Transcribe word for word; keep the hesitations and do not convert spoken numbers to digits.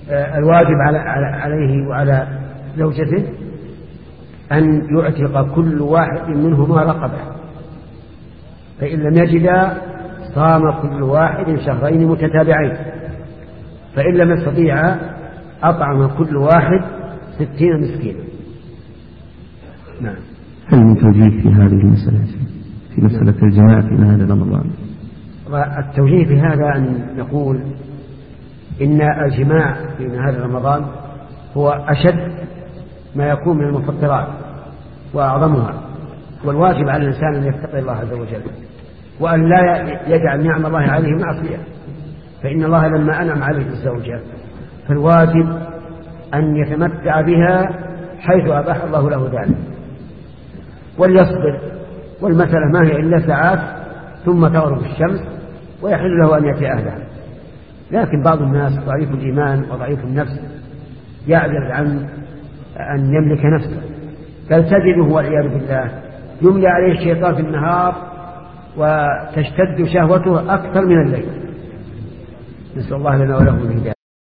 الواجب عليه وعلى زوجته أن يعتق كل واحد منهما رقبة، فإن لم يجدا صام كل واحد شهرين متتابعين، فإن لم يستطيع أطعم كل واحد ستين مسكينا. نعم. هل من توجيه في هذه المسألة في مسألة الجماعة في نهار رمضان؟ التوجيه في هذا أن نقول إن الجماع في نهار رمضان هو أشد ما يكون من المفطرات وأعظمها، والواجب على الإنسان أن يتقي الله عز وجل وأن لا يجعل نعم الله عليه معصية، فإن الله لما أنعم عليه الزوجة فالواجب أن يتمتع بها حيث أباح الله له ذلك وليصبر، والمسألة ما هي إلا ساعات ثم تغرب الشمس ويحل له أن يأتي أهله. لكن بعض الناس ضعيف الإيمان وضعيف النفس يعجز عن أن يملك نفسه، بل تجده والعياذ بالله يملي عليه الشيطان في النهار وتشتد شهوته أكثر من الليل. نسأل الله لنا ولهم الهداية.